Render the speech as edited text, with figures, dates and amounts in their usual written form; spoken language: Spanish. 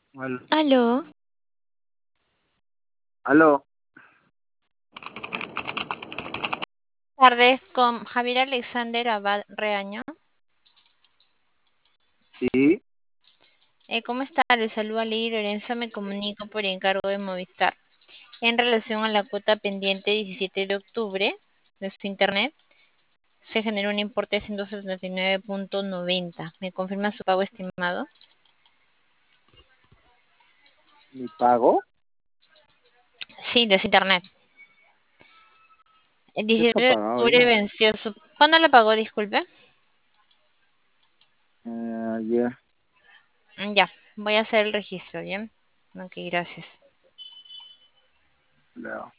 Aló. Aló, Aló. tardes con Javier Alexander Abad Reaño. Sí, ¿Cómo está? Le saluda Lady Lorenzo, me comunico por encargo de Movistar. En relación a la cuota pendiente 17 de octubre de su internet, se generó un importe de 179,90. ¿Me confirma su pago estimado? mi pago. Sí, de su internet. El Ya está 17 de pagado octubre ya. venció su... ¿Cuándo la pagó? Disculpe. Ayer. Ya, voy a hacer el registro, ¿bien? Ok, gracias. Ya.